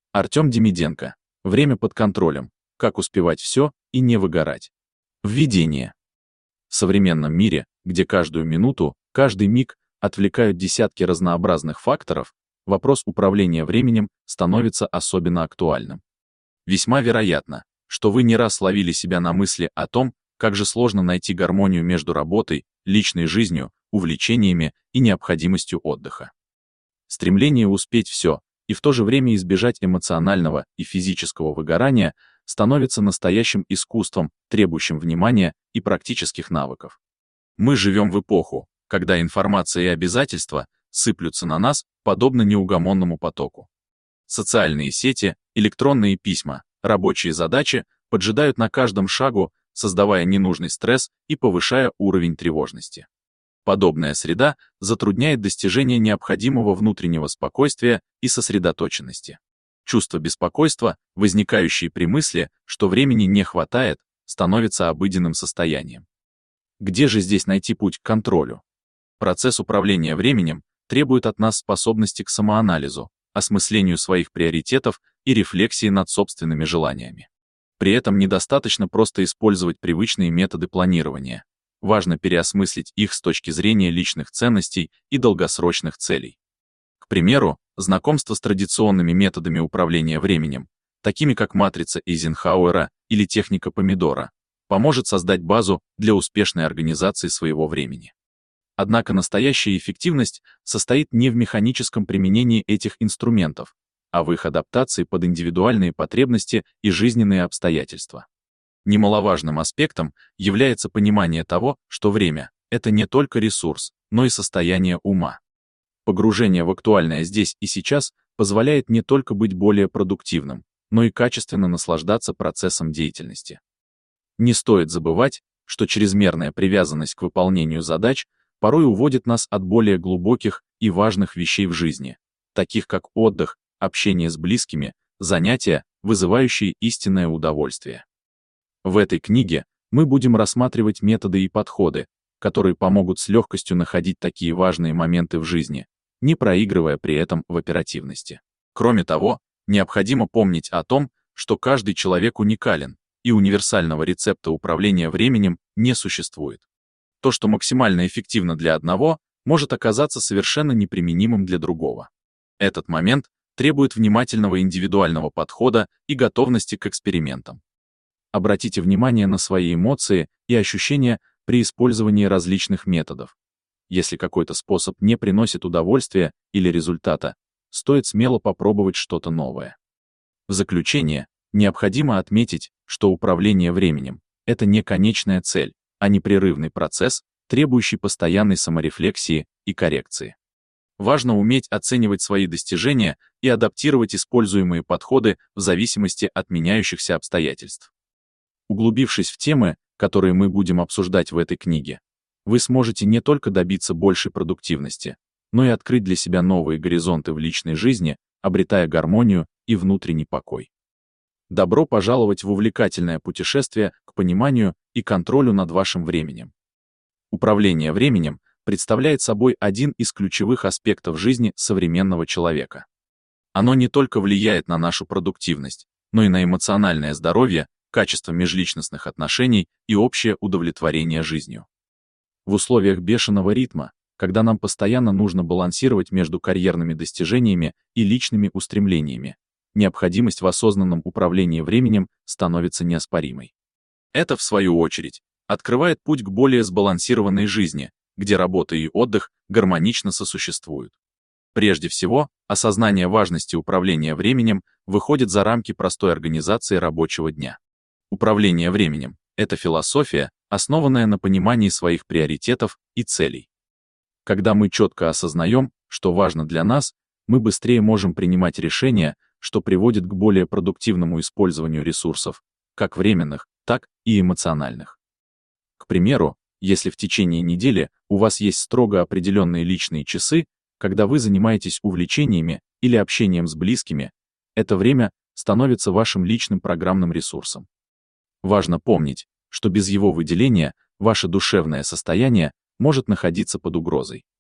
Артем Демиденко. Время под контролем. Как успевать все и не выгорать. Введение. В современном мире, где каждую минуту, каждый миг отвлекают десятки разнообразных факторов, вопрос управления временем становится особенно актуальным. Весьма вероятно, что вы не раз ловили себя на мысли о том, как же сложно найти гармонию между работой, личной жизнью, увлечениями и необходимостью отдыха. Стремление успеть все и в то же время избежать эмоционального и физического выгорания становится настоящим искусством, требующим внимания и практических навыков. Мы живем в эпоху, когда информация и обязательства сыплются на нас, подобно неугомонному потоку. Социальные сети, электронные письма, рабочие задачи поджидают на каждом шагу, создавая ненужный стресс и повышая уровень тревожности. Подобная среда затрудняет достижение необходимого внутреннего спокойствия и сосредоточенности. Чувство беспокойства, возникающее при мысли, что времени не хватает, становится обыденным состоянием. Где же здесь найти путь к контролю? Процесс управления временем требует от нас способности к самоанализу, осмыслению своих приоритетов и рефлексии над собственными желаниями. При этом недостаточно просто использовать привычные методы планирования. Важно переосмыслить их с точки зрения личных ценностей и долгосрочных целей. К примеру, знакомство с традиционными методами управления временем, такими как матрица Эйзенхауэра или техника помидора, поможет создать базу для успешной организации своего времени. Однако настоящая эффективность состоит не в механическом применении этих инструментов, а в их адаптации под индивидуальные потребности и жизненные обстоятельства. Немаловажным аспектом является понимание того, что время — это не только ресурс, но и состояние ума. Погружение в актуальное здесь и сейчас позволяет не только быть более продуктивным, но и качественно наслаждаться процессом деятельности. Не стоит забывать, что чрезмерная привязанность к выполнению задач порой уводит нас от более глубоких и важных вещей в жизни, таких как отдых, общение с близкими, занятия, вызывающие истинное удовольствие. В этой книге мы будем рассматривать методы и подходы, которые помогут с легкостью находить такие важные моменты в жизни, не проигрывая при этом в оперативности. Кроме того, необходимо помнить о том, что каждый человек уникален, и универсального рецепта управления временем не существует. То, что максимально эффективно для одного, может оказаться совершенно неприменимым для другого. Этот момент требует внимательного индивидуального подхода и готовности к экспериментам. Обратите внимание на свои эмоции и ощущения при использовании различных методов. Если какой-то способ не приносит удовольствия или результата, стоит смело попробовать что-то новое. В заключение, необходимо отметить, что управление временем — это не конечная цель, а непрерывный процесс, требующий постоянной саморефлексии и коррекции. Важно уметь оценивать свои достижения и адаптировать используемые подходы в зависимости от меняющихся обстоятельств. Углубившись в темы, которые мы будем обсуждать в этой книге, вы сможете не только добиться большей продуктивности, но и открыть для себя новые горизонты в личной жизни, обретая гармонию и внутренний покой. Добро пожаловать в увлекательное путешествие к пониманию и контролю над вашим временем. Управление временем представляет собой один из ключевых аспектов жизни современного человека. Оно не только влияет на нашу продуктивность, но и на эмоциональное здоровье, качество межличностных отношений и общее удовлетворение жизнью. В условиях бешеного ритма, когда нам постоянно нужно балансировать между карьерными достижениями и личными устремлениями, необходимость в осознанном управлении временем становится неоспоримой. Это, в свою очередь, открывает путь к более сбалансированной жизни, где работа и отдых гармонично сосуществуют. Прежде всего, осознание важности управления временем выходит за рамки простой организации рабочего дня. Управление временем — это философия, основанная на понимании своих приоритетов и целей. Когда мы четко осознаем, что важно для нас, мы быстрее можем принимать решения, что приводит к более продуктивному использованию ресурсов, как временных, так и эмоциональных. К примеру, если в течение недели у вас есть строго определенные личные часы, когда вы занимаетесь увлечениями или общением с близкими, это время становится вашим личным программным ресурсом. Важно помнить, что без его выделения ваше душевное состояние может находиться под угрозой.